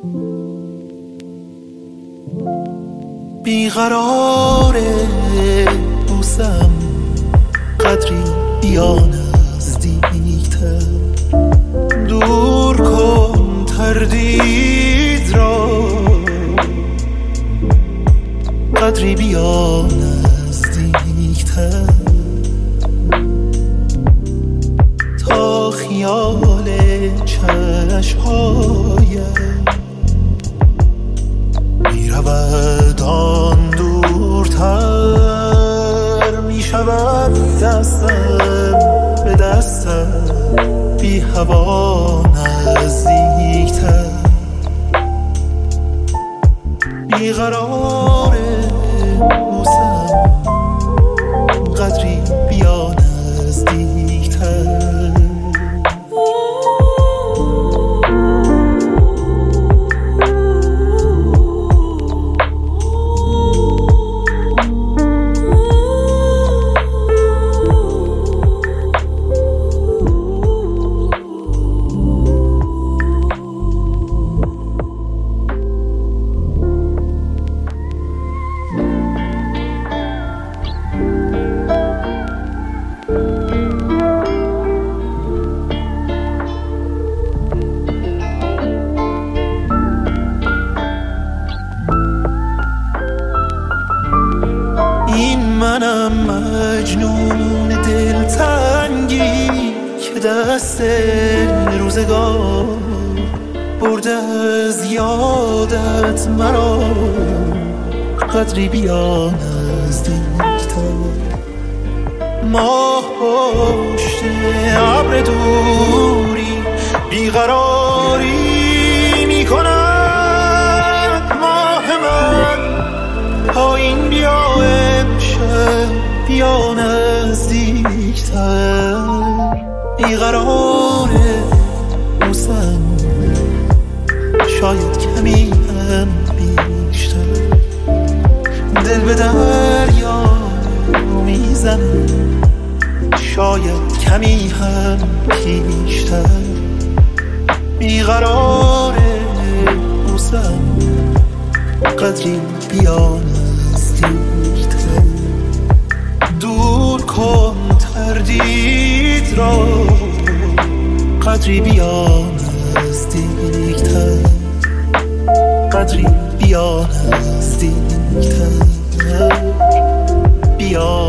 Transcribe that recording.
بیقراره بوسم قدری بیا نزدیکتر، دور کن تردید را قدری بیا نزدیکتر، تا خیال چشمهایم میرود آن دورتر، میشود دستم به دستم بی هوا نزدیکتر، بیقراره بوسم قدری بیا نزدیکتر. منم مجنون دلتنگی که دست روزگار برده از یادت مرا، قدری بیا نزدیکتر، ماه پشت ابر دوری بیقراری میکند، ماه من پایین بیا بیا نزدیکتر، بیقراره بوسم شاید کمی هم بیشتر، دل به دریا میزنم شاید کمی هم پیشتر، بیقراره بوسم قدری بیا نزدیکتر، دور کن تردید را قدری بیا نزدیکتر، قدری بیا نزدیکتر، بیا